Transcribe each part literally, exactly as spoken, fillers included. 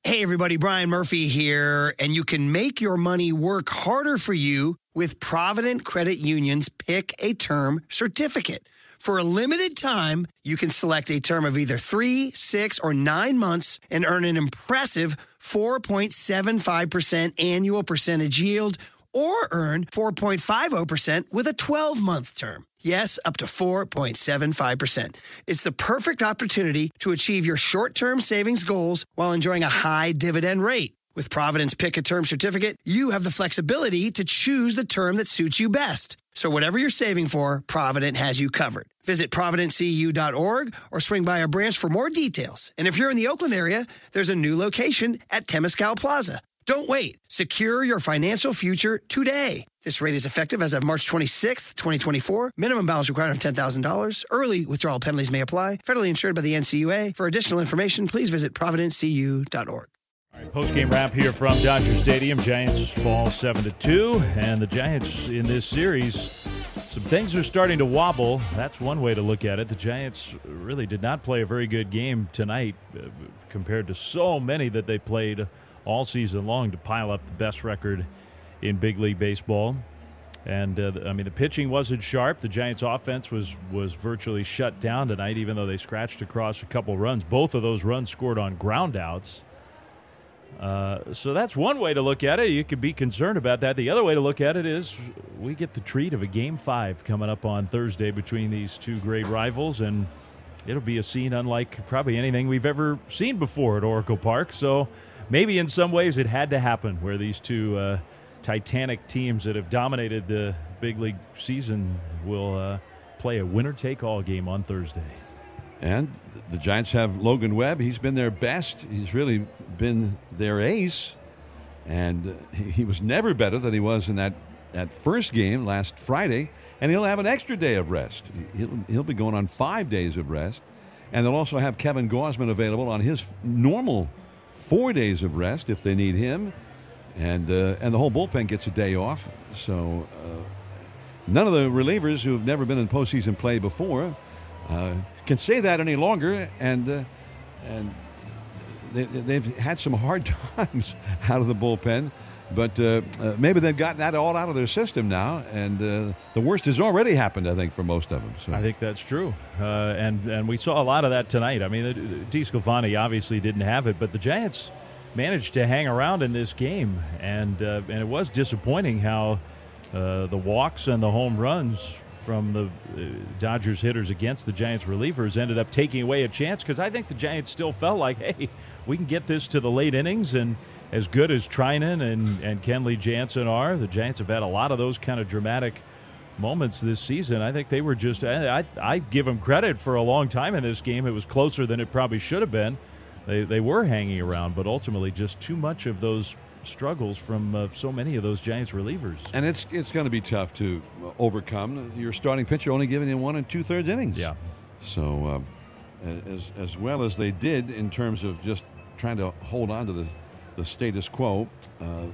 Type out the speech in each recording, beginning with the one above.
Hey, everybody, Brian Murphy here, and you can make your money work harder for you with Provident Credit Union's Pick a Term certificate. For a limited time, you can select a term of either three, six, or nine months and earn an impressive four point seven five percent annual percentage yield, or earn four point five zero percent with a twelve-month term. Yes, up to four point seven five percent. It's the perfect opportunity to achieve your short-term savings goals while enjoying a high dividend rate. With Provident's Pick a Term certificate, you have the flexibility to choose the term that suits you best. So whatever you're saving for, Provident has you covered. Visit provident c u dot org or swing by a branch for more details. And if you're in the Oakland area, there's a new location at Temescal Plaza. Don't wait. Secure your financial future today. This rate is effective as of March twenty-sixth, twenty twenty-four. Minimum balance required of ten thousand dollars. Early withdrawal penalties may apply. Federally insured by the N C U A. For additional information, please visit provident c u dot org. All right, post-game wrap here from Dodger Stadium. Giants fall seven to two, and the Giants in this series, some things are starting to wobble. That's one way to look at it. The Giants really did not play a very good game tonight uh, compared to so many that they played all season long to pile up the best record in big league baseball. And, uh, I mean, the pitching wasn't sharp. The Giants' offense was was virtually shut down tonight, even though they scratched across a couple runs. Both of those runs scored on ground outs. Uh, so that's one way to look at it. You could be concerned about that. The other way to look at it is we get the treat of a Game five coming up on Thursday between these two great rivals, and it'll be a scene unlike probably anything we've ever seen before at Oracle Park. So maybe in some ways it had to happen where these two uh, titanic teams that have dominated the big league season will uh, play a winner-take-all game on Thursday. And the Giants have Logan Webb. He's been their best. He's really been their ace. And he was never better than he was in that, that first game last Friday. And he'll have an extra day of rest. He'll, he'll be going on five days of rest. And they'll also have Kevin Gausman available on his normal four days of rest if they need him. And, uh, and the whole bullpen gets a day off. So uh, none of the relievers who have never been in postseason play before Uh, can say that any longer, and uh, and they, they've had some hard times out of the bullpen, but uh, uh, maybe they've gotten that all out of their system now, and uh, the worst has already happened, I think, for most of them. So. I think that's true, uh, and and we saw a lot of that tonight. I mean, DeSclafani obviously didn't have it, but the Giants managed to hang around in this game, and uh, and it was disappointing how uh, the walks and the home runs from the uh, Dodgers hitters against the Giants relievers ended up taking away a chance, because I think the Giants still felt like, hey, we can get this to the late innings, and as good as Treinen and, and Kenley Jansen are, the Giants have had a lot of those kind of dramatic moments this season. I think they were just, I, I, I give them credit for a long time in this game. It was closer than it probably should have been. They, they were hanging around, but ultimately just too much of those struggles from uh, so many of those Giants relievers. And it's it's going to be tough to overcome. Your starting pitcher only giving you one and two thirds innings. Yeah. So uh, as as well as they did in terms of just trying to hold on to the the status quo, uh,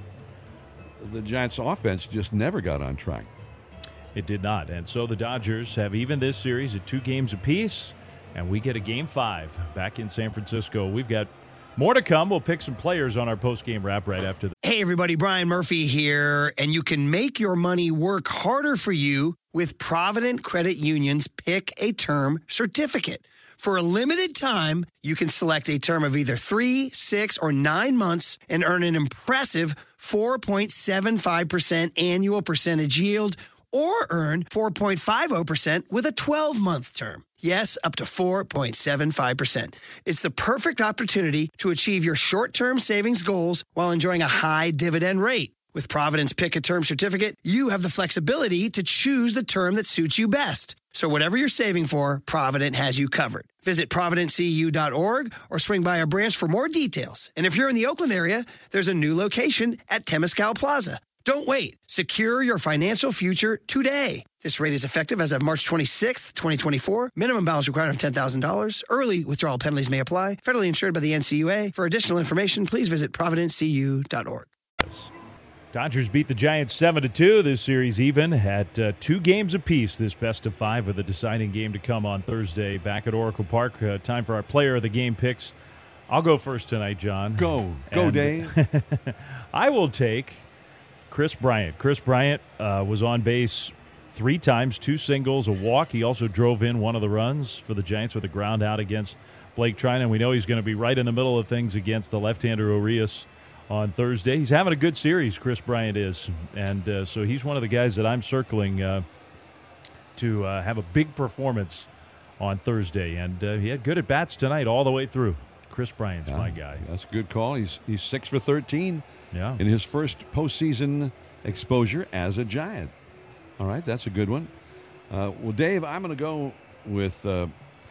the Giants' offense just never got on track. It did not, and so the Dodgers have even this series at two games apiece, and we get a game five back in San Francisco. We've got more to come. We'll pick some players on our post-game wrap right after this. Hey, everybody, Brian Murphy here, and you can make your money work harder for you with Provident Credit Union's Pick a Term certificate. For a limited time, you can select a term of either three, six, or nine months and earn an impressive four point seven five percent annual percentage yield, or earn four point five zero percent with a twelve-month term. Yes, up to four point seven five percent. It's the perfect opportunity to achieve your short-term savings goals while enjoying a high dividend rate. With Provident's Pick a Term certificate, you have the flexibility to choose the term that suits you best. So whatever you're saving for, Provident has you covered. Visit provident c u dot org or swing by a branch for more details. And if you're in the Oakland area, there's a new location at Temescal Plaza. Don't wait. Secure your financial future today. This rate is effective as of March twenty-sixth, twenty twenty-four. Minimum balance required of ten thousand dollars. Early withdrawal penalties may apply. Federally insured by the N C U A. For additional information, please visit provident c u dot org. Dodgers beat the Giants seven to two. This series even at uh, two games apiece. This best of five with the deciding game to come on Thursday back at Oracle Park. Uh, time for our player of the game picks I'll go first tonight, John. Go. Go, And Dave. I will take Chris Bryant. Chris Bryant uh, was on base three times, two singles, a walk. He also drove in one of the runs for the Giants with a ground out against Blake Treinen. We know he's going to be right in the middle of things against the left-hander Urias on Thursday. He's having a good series, Chris Bryant is. And uh, so he's one of the guys that I'm circling uh, to uh, have a big performance on Thursday. And uh, he had good at-bats tonight all the way through. Chris Bryant's Yeah, my guy. That's a good call. He's he's six for thirteen Yeah. in his first postseason exposure as a Giant. All right, that's a good one. Uh, well, Dave, I'm going to go with uh,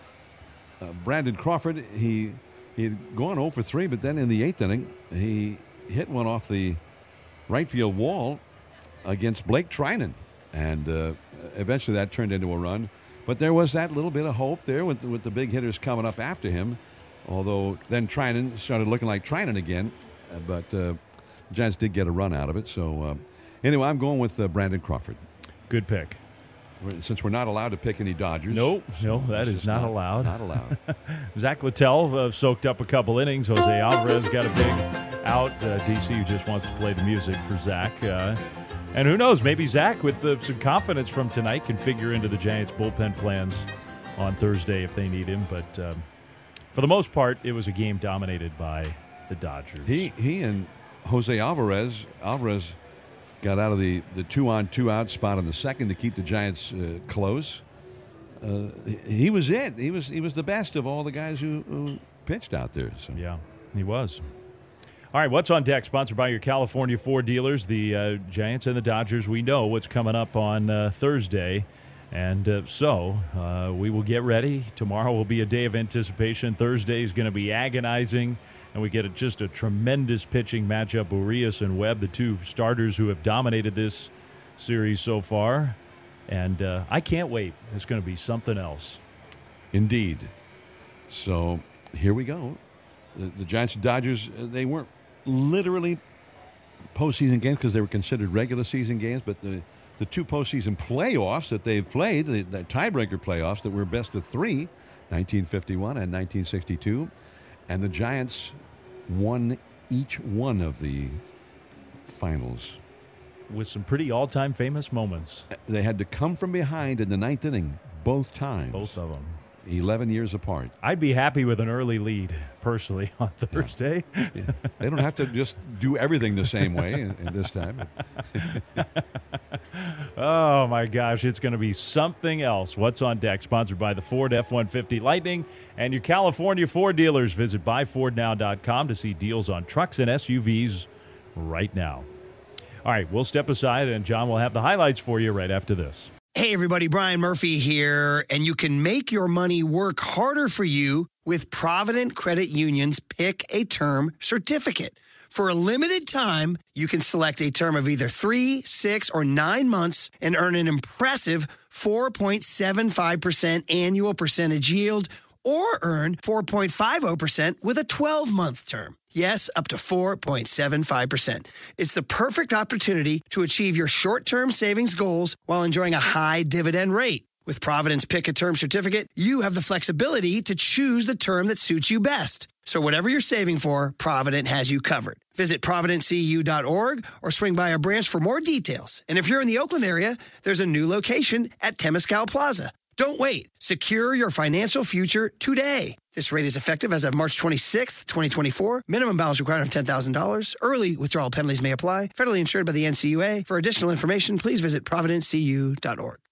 uh, Brandon Crawford. He he had gone oh for three, but then in the eighth inning, he hit one off the right field wall against Blake Treinen, and uh, eventually that turned into a run. But there was that little bit of hope there with, with the big hitters coming up after him. Although then Treinen started looking like Treinen again, uh, but uh, the Giants did get a run out of it. So uh, anyway, I'm going with uh, Brandon Crawford. Good pick. Since we're not allowed to pick any Dodgers. Nope, no, that it's is just not allowed. Not allowed. Zach Littell uh, soaked up a couple innings. Jose Alvarez got a big out. Uh, D C just wants to play the music for Zach. Uh, and who knows, maybe Zach, with uh, some confidence from tonight, can figure into the Giants' bullpen plans on Thursday if they need him. But um, for the most part, it was a game dominated by the Dodgers. He he and Jose Alvarez. Alvarez got out of the, the two-on, two-out spot in the second to keep the Giants uh, close. Uh, he, he was it. He was he was the best of all the guys who, who pitched out there. So. Yeah, he was. All right, what's on deck? Sponsored by your California Ford dealers, the uh, Giants and the Dodgers. We know what's coming up on uh, Thursday. And uh, so uh, we will get ready. Tomorrow will be a day of anticipation. Thursday is going to be agonizing. And we get a, just a tremendous pitching matchup. Urias and Webb, the two starters who have dominated this series so far. And uh, I can't wait. It's going to be something else. Indeed. So here we go. The, the Giants and Dodgers, uh, they weren't literally postseason games because they were considered regular season games, but the The two postseason playoffs that they've played, the, the tiebreaker playoffs that were best of three, nineteen fifty-one and nineteen sixty-two, and the Giants won each one of the finals. With some pretty all-time famous moments. They had to come from behind in the ninth inning both times. Both of them. eleven years apart. I'd be happy with an early lead, personally, on Thursday. Yeah. Yeah. They don't have to just do everything the same way in, in this time. Oh, my gosh. It's going to be something else. What's on deck? Sponsored by the Ford F one fifty Lightning and your California Ford dealers. Visit buy ford now dot com to see deals on trucks and S U Vs right now. All right, we'll step aside, and John will have the highlights for you right after this. Hey, everybody, Brian Murphy here, and you can make your money work harder for you with Provident Credit Union's Pick a Term certificate. For a limited time, you can select a term of either three, six, or nine months and earn an impressive four point seven five percent annual percentage yield, or earn four point five zero percent with a twelve-month term. Yes, up to four point seven five percent. It's the perfect opportunity to achieve your short-term savings goals while enjoying a high dividend rate. With Provident's Pick a Term certificate, you have the flexibility to choose the term that suits you best. So whatever you're saving for, Provident has you covered. Visit provident c u dot org or swing by our branch for more details. And if you're in the Oakland area, there's a new location at Temescal Plaza. Don't wait. Secure your financial future today. This rate is effective as of March twenty-sixth, twenty twenty-four. Minimum balance required of ten thousand dollars. Early withdrawal penalties may apply. Federally insured by the N C U A. For additional information, please visit provident c u dot org.